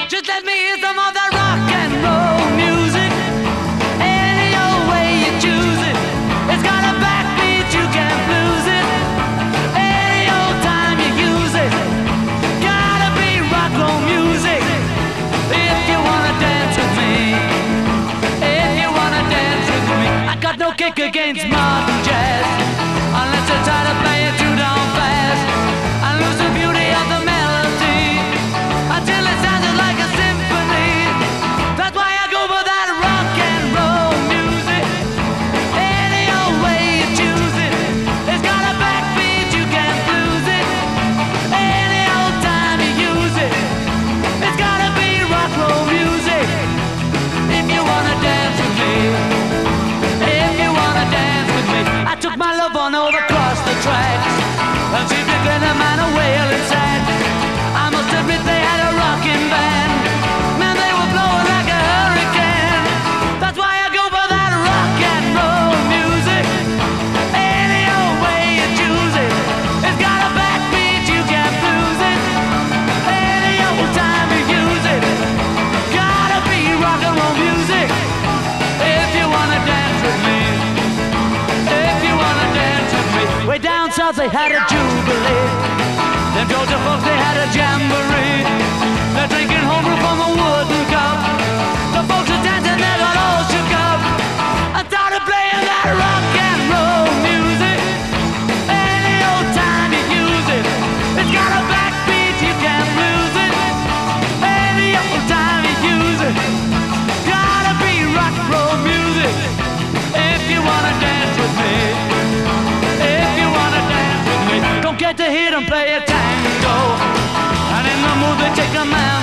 Just let me hear some of that rock and roll music. Any old way you choose it. It's got a backbeat, you can't lose it. Any old time you use it. Gotta be rock and roll music. If you wanna dance with me. If you wanna dance with me. I got no kick against modern jazz. Unless I try to play it too darn fast. I lose the beauty of the melody until it sounded like a symphony. That's why I go for that rock and roll music. Any old way you choose it. It's got a backbeat, you can't lose it. Any old time you use it. It's gotta be rock and roll music. If you wanna dance with me. If you wanna dance with me. I took my love on over across the tracks. And she picking a man a wailing sad. I must admit they had a rocking band. Man, they were blowing like a hurricane. That's why I go for that rock and roll music. Any old way you choose it. It's got a backbeat, you can't lose it. Any old time you use it. Gotta be rock and roll music. If you wanna dance with me. If you wanna dance with me. Way down south they had a jubilee. Them Georgia folks they had a jamboree. They're drinking homebrew from a wooden cup. The folks are dancing, they got all shook up. I started playing that rock and roll music. Any old time you use it. It's got a backbeat, you can't lose it. Any old time you use it. Gotta be rock and roll music. If you wanna dance with me. If you wanna dance with me. Don't get to hear them play a tango. And in the mood they take a man.